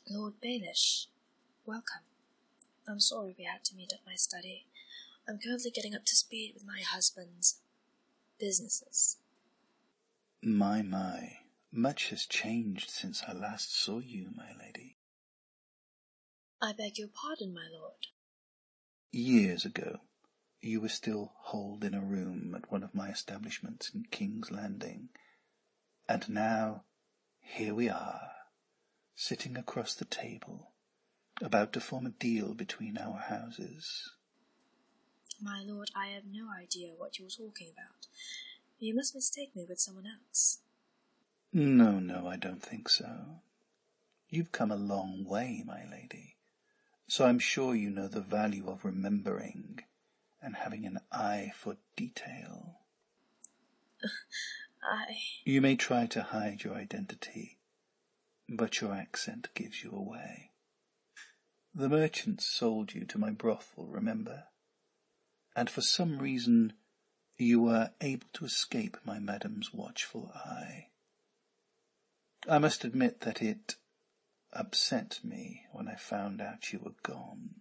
Lord Baelish, welcome. I'm sorry we had to meet at my study. I'm currently getting up to speed with my husband's businesses. My, much has changed since I last saw you, my lady. I beg your pardon, my lord. Years ago, you were still holed in a room at one of my establishments in King's Landing, and now here we are, sitting across the table, about to form a deal between our houses. My lord, I have no idea what you're talking about. You must mistake me with someone else. No, I don't think so. You've come a long way, my lady, so I'm sure you know the value of remembering and having an eye for detail. You may try to hide your identity, but your accent gives you away. The merchants sold you to my brothel, remember? And for some reason you were able to escape my madam's watchful eye. I must admit that it upset me when I found out you were gone.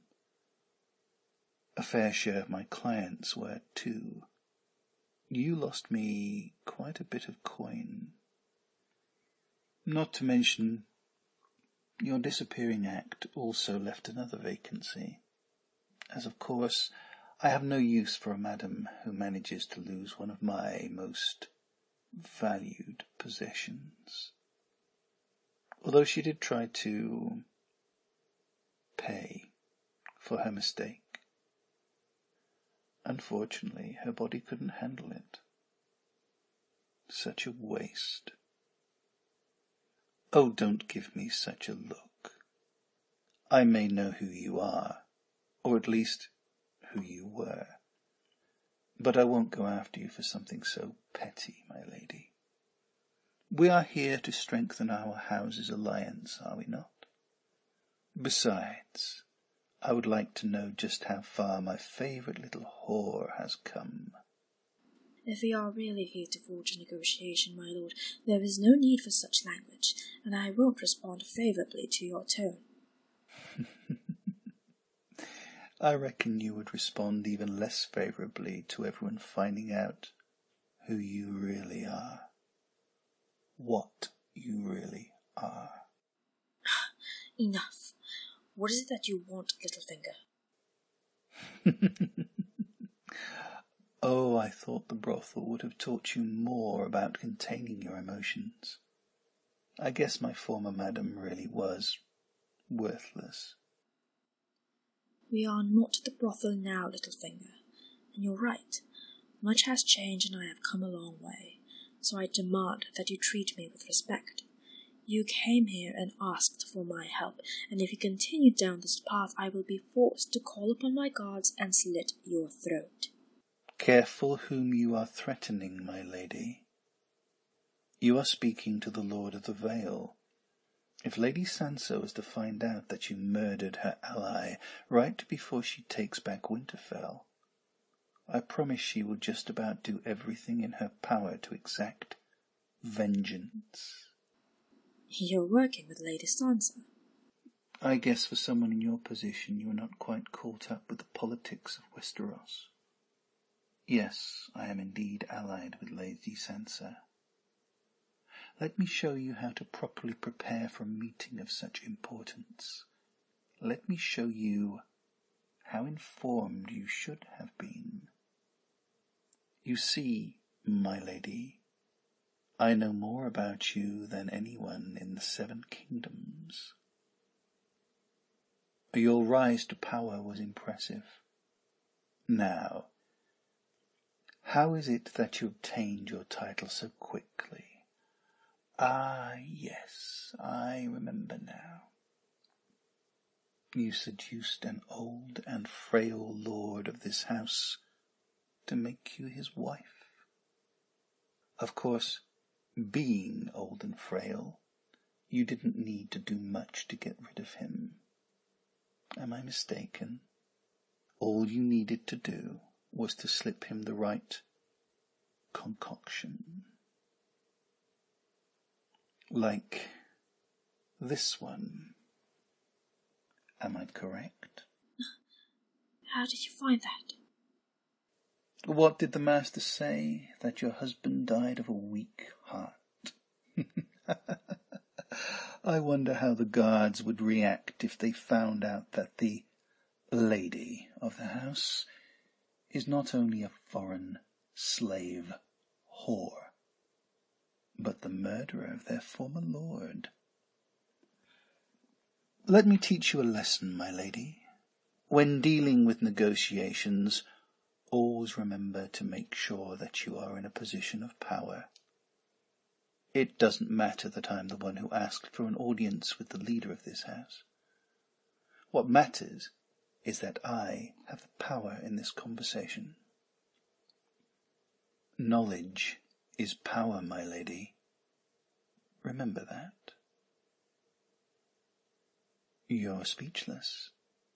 A fair share of my clients were too. You lost me quite a bit of coin. Not to mention, your disappearing act also left another vacancy, as of course I have no use for a madam who manages to lose one of my most valued possessions. Although she did try to pay for her mistake. Unfortunately, her body couldn't handle it. Such a waste. Oh, don't give me such a look. I may know who you are, or at least who you were, but I won't go after you for something so petty, my lady. We are here to strengthen our house's alliance, are we not? Besides, I would like to know just how far my favourite little whore has come. If we are really here to forge a negotiation, my lord, there is no need for such language, and I won't respond favourably to your tone. I reckon you would respond even less favourably to everyone finding out who you really are. What you really are. Enough. What is it that you want, Littlefinger? Oh, I thought the brothel would have taught you more about containing your emotions. I guess my former madam really was worthless. We are not at the brothel now, Littlefinger, and you're right. Much has changed and I have come a long way, so I demand that you treat me with respect. You came here and asked for my help, and if you continue down this path, I will be forced to call upon my guards and slit your throat. Careful whom you are threatening, my lady. You are speaking to the Lord of the Vale. If Lady Sansa was to find out that you murdered her ally right before she takes back Winterfell, I promise she will just about do everything in her power to exact vengeance. You're working with Lady Sansa. I guess for someone in your position you are not quite caught up with the politics of Westeros. Yes, I am indeed allied with Lady Sansa. Let me show you how to properly prepare for a meeting of such importance. Let me show you how informed you should have been. You see, my lady, I know more about you than anyone in the 7 kingdoms. Your rise to power was impressive. Now, how is it that you obtained your title so quickly? Ah, yes, I remember now. You seduced an old and frail lord of this house to make you his wife. Of course, being old and frail, you didn't need to do much to get rid of him. Am I mistaken? All you needed to do was to slip him the right concoction. Like this one. Am I correct? How did you find that? What did the master say? That your husband died of a weak heart. I wonder how the guards would react if they found out that the lady of the house is not only a foreign slave whore, but the murderer of their former lord. Let me teach you a lesson, my lady. When dealing with negotiations, always remember to make sure that you are in a position of power. It doesn't matter that I am the one who asked for an audience with the leader of this house. What matters is that I have the power in this conversation. Knowledge is power, my lady. Remember that. You're speechless.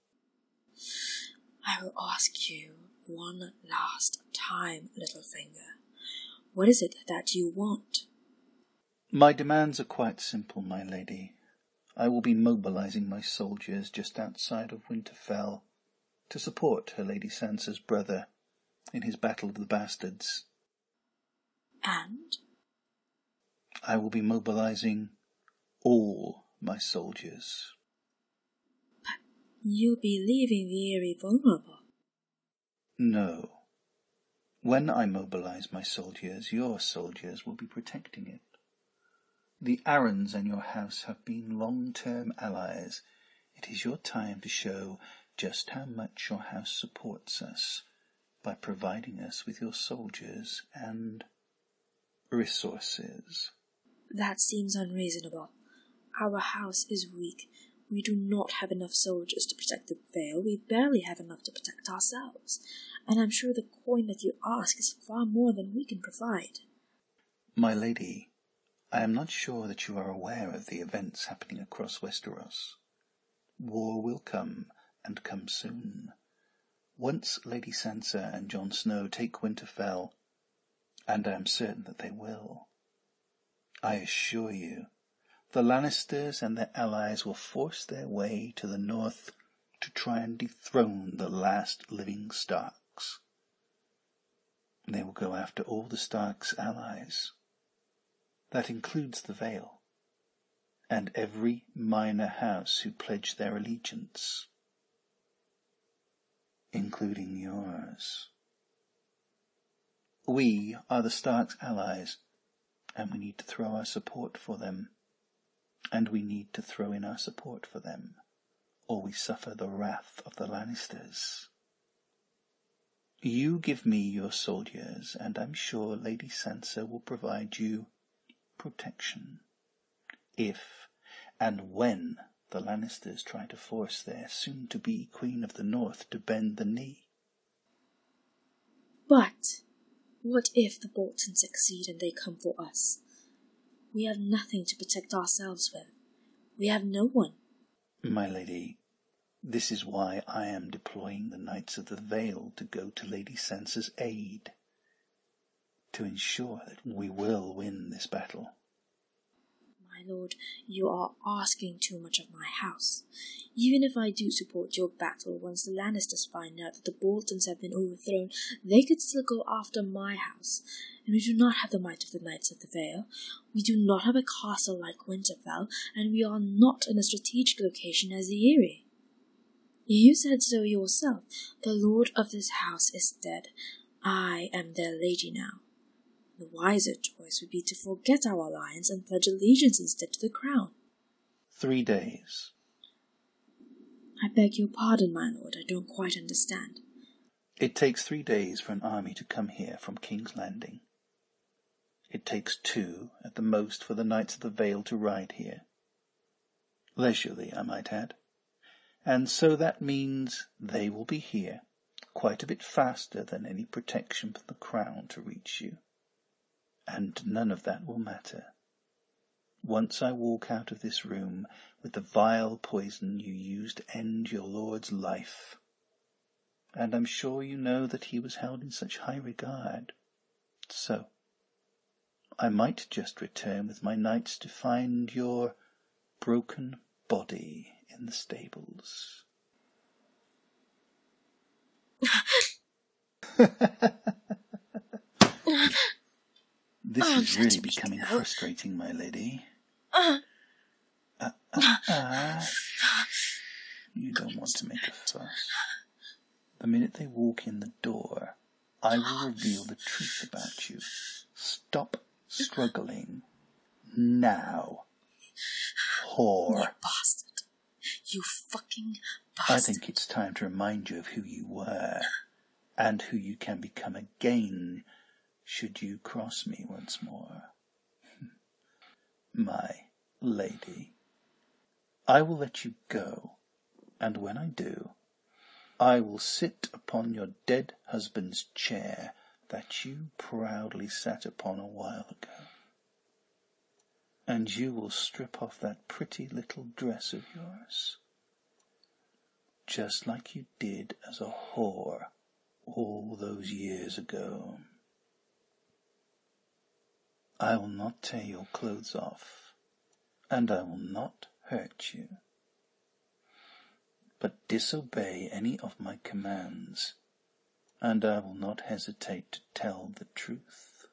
I will ask you one last time, Littlefinger. What is it that you want? My demands are quite simple, my lady. I will be mobilizing my soldiers just outside of Winterfell to support her Lady Sansa's brother in his battle of the bastards. And? I will be mobilizing all my soldiers. But you'll be leaving the Eyrie vulnerable. No. When I mobilize my soldiers, your soldiers will be protecting it. The Arryns and your house have been long-term allies. It is your time to show just how much your house supports us by providing us with your soldiers and resources. That seems unreasonable. Our house is weak. We do not have enough soldiers to protect the Vale. We barely have enough to protect ourselves. And I'm sure the coin that you ask is far more than we can provide. My lady, I am not sure that you are aware of the events happening across Westeros. War will come, and come soon. Once Lady Sansa and Jon Snow take Winterfell, and I am certain that they will, I assure you, the Lannisters and their allies will force their way to the north to try and dethrone the last living Starks. They will go after all the Starks' allies. That includes the Vale, and every minor house who pledged their allegiance, including yours. We are the Starks' allies, and we need to throw our support for them, and we need to throw in our support for them, or we suffer the wrath of the Lannisters. You give me your soldiers, and I'm sure Lady Sansa will provide you protection, if and when the Lannisters try to force their soon-to-be Queen of the North to bend the knee. But what if the Boltons succeed and they come for us? We have nothing to protect ourselves with. We have no one. My lady, this is why I am deploying the Knights of the Vale to go to Lady Sansa's aid, to ensure that we will win this battle. My lord, you are asking too much of my house. Even if I do support your battle, once the Lannisters find out that the Boltons have been overthrown, they could still go after my house. And we do not have the might of the Knights of the Vale. We do not have a castle like Winterfell, and we are not in a strategic location as the Eyrie. You said so yourself. The lord of this house is dead. I am their lady now. The wiser choice would be to forget our alliance and pledge allegiance instead to the crown. 3 days. I beg your pardon, my lord, I don't quite understand. It takes 3 days for an army to come here from King's Landing. It takes 2 at the most for the Knights of the Vale to ride here. Leisurely, I might add. And so that means they will be here quite a bit faster than any protection from the crown to reach you. And none of that will matter. Once I walk out of this room with the vile poison you used to end your lord's life, and I'm sure you know that he was held in such high regard, so I might just return with my knights to find your broken body in the stables. This is really becoming frustrating, my lady. You don't want to make a fuss. The minute they walk in the door, I will reveal the truth about you. Stop struggling. Now. Whore. You bastard. You fucking bastard. I think it's time to remind you of who you were, and who you can become again, should you cross me once more. My lady, I will let you go, and when I do, I will sit upon your dead husband's chair that you proudly sat upon a while ago, and you will strip off that pretty little dress of yours, just like you did as a whore all those years ago. I will not tear your clothes off, and I will not hurt you, but disobey any of my commands, and I will not hesitate to tell the truth.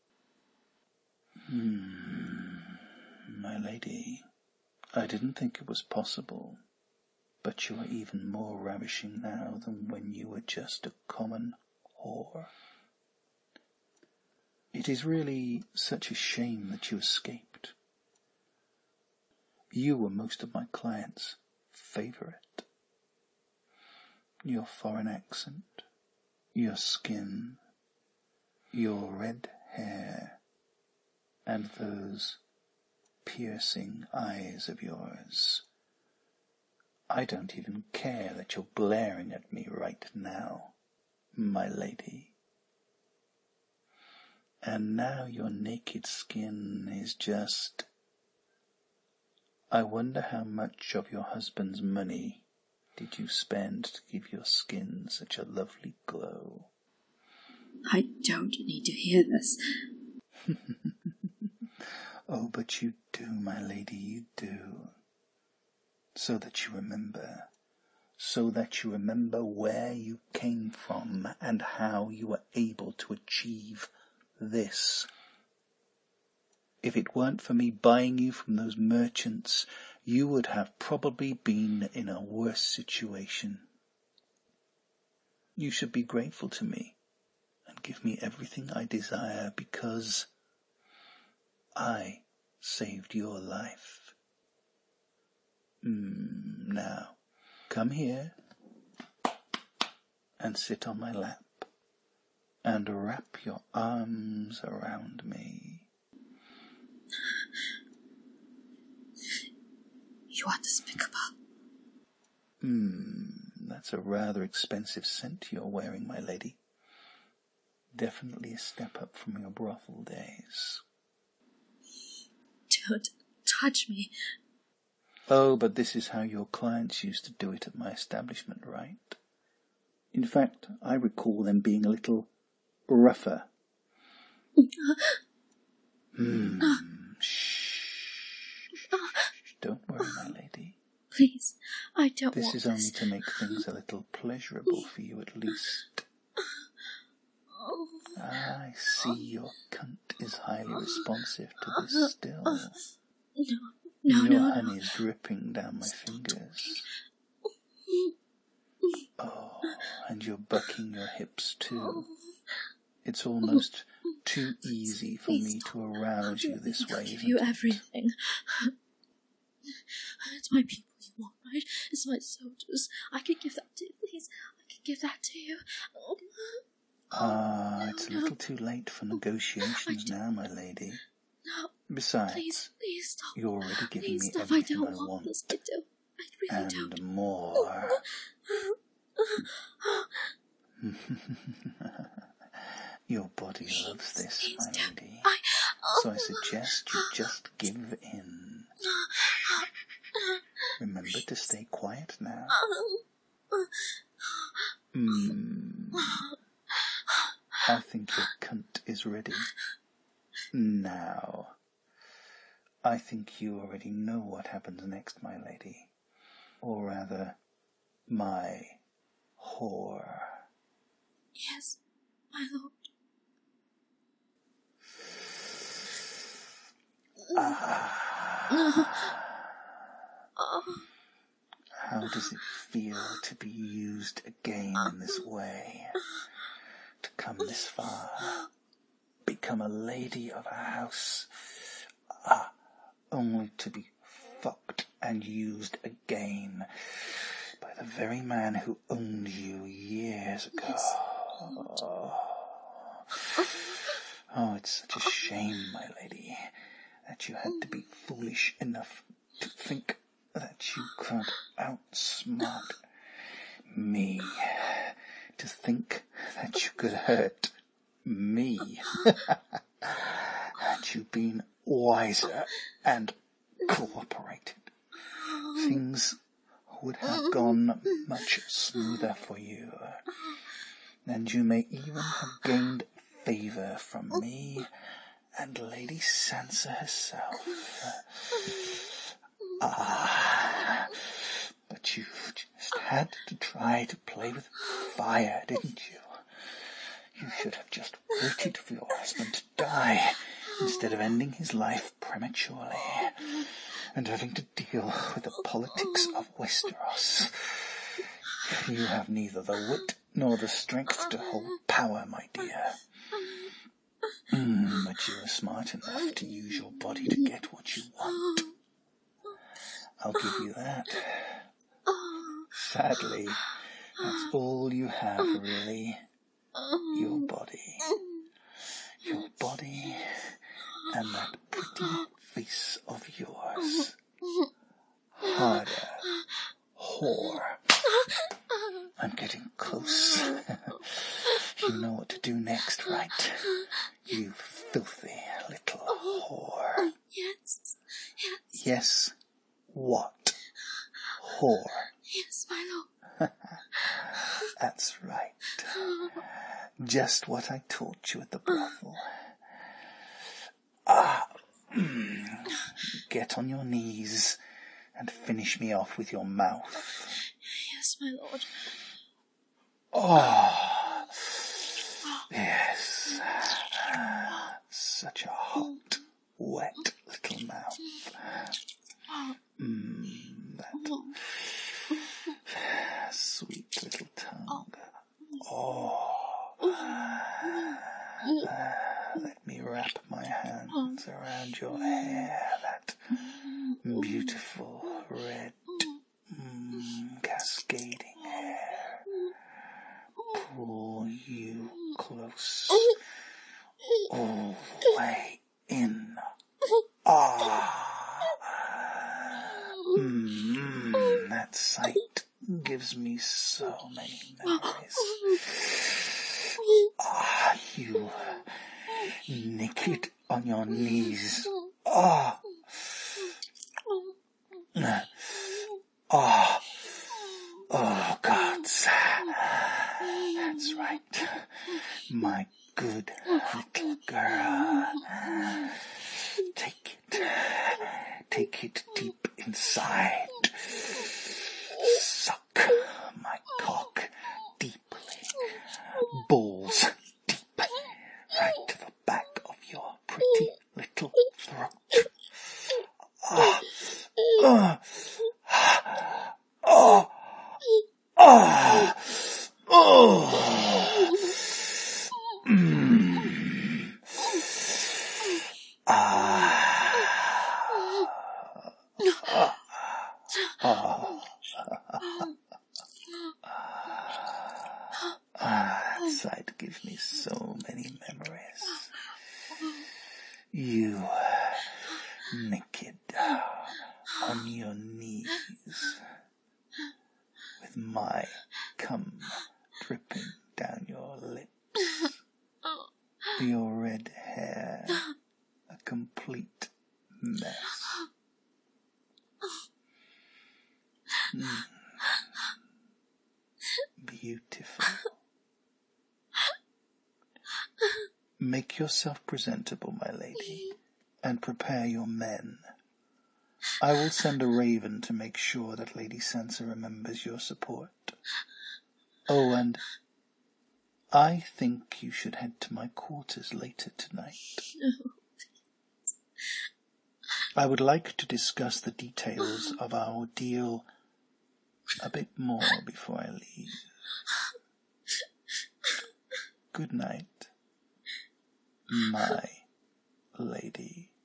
My lady, I didn't think it was possible, but you are even more ravishing now than when you were just a common whore. It is really such a shame that you escaped. You were most of my clients' favourite. Your foreign accent, your skin, your red hair, and those piercing eyes of yours. I don't even care that you're glaring at me right now, my lady. And now your naked skin is just... I wonder how much of your husband's money did you spend to give your skin such a lovely glow? I don't need to hear this. Oh, but you do, my lady, you do. So that you remember where you came from and how you were able to achieve this. If it weren't for me buying you from those merchants, you would have probably been in a worse situation. You should be grateful to me and give me everything I desire because I saved your life. Now, come here and sit on my lap and wrap your arms around me. You are despicable. That's a rather expensive scent you're wearing, my lady. Definitely a step up from your brothel days. Don't touch me. Oh, but this is how your clients used to do it at my establishment, right? In fact, I recall them being a little rougher. Shh. Don't worry, my lady. Please, I don't want this. This is only to make things a little pleasurable for you at least. I see your cunt is highly responsive to this still. No. Honey is dripping down my fingers. Oh, and you're bucking your hips too. It's almost too easy for me to arouse you this way. I'll give you everything. It's my people you want, right? It's my soldiers. I could give that to you, please. I could give that to you. It's a little too late for negotiations now, my lady. No. Besides, please stop. You're already giving me stop. everything I don't want. This. I do. I really and don't. More. Your body loves this, my lady. So I suggest you just give in. Remember to stay quiet now. I think your cunt is ready. Now, I think you already know what happens next, my lady. Or rather, my whore. Yes, my lord. How does it feel to be used again in this way? To come this far? Become a lady of a house? Only to be fucked and used again by the very man who owned you years ago. Yes. Oh, it's such a shame, my lady, that you had to be foolish enough to think that you could outsmart me, to think that you could hurt me. Had you been wiser and cooperated, things would have gone much smoother for you, and you may even have gained favour from me and Lady Sansa herself. But you just had to try to play with fire, didn't you? You should have just waited for your husband to die instead of ending his life prematurely and having to deal with the politics of Westeros. You have neither the wit nor the strength to hold power, my dear. But you are smart enough to use your body to get what you want. I'll give you that. Sadly, that's all you have, really. Your body. Your body and that pretty face of yours. Harder. Whore. I'm getting close. You know what to do next, right? You filthy little whore. Yes. Yes, what? Whore. Yes, my lord. That's right. Just what I taught you at the brothel. Get on your knees and finish me off with your mouth. Yes, my lord. Oh, yes. Such a hot, wet little mouth. That sweet little tongue. Let me wrap my hands around your hair, that beautiful red, cascading hair. Pull you close, all the way in. That sight gives me so many memories. You naked on your knees. Oh, gods. That's right. My good little girl. Take it deep inside. Suck my cock deeply. Balls deep. Right to the back of your pretty little throat. That sight gives me so many memories. You naked on your knees with my cum dripping down your lips, your red hair a complete mess. Beautiful. Make yourself presentable, my lady, and prepare your men. I will send a raven to make sure that Lady Sansa remembers your support. Oh, and I think you should head to my quarters later tonight. No. I would like to discuss the details of our deal a bit more before I leave. Good night, my lady.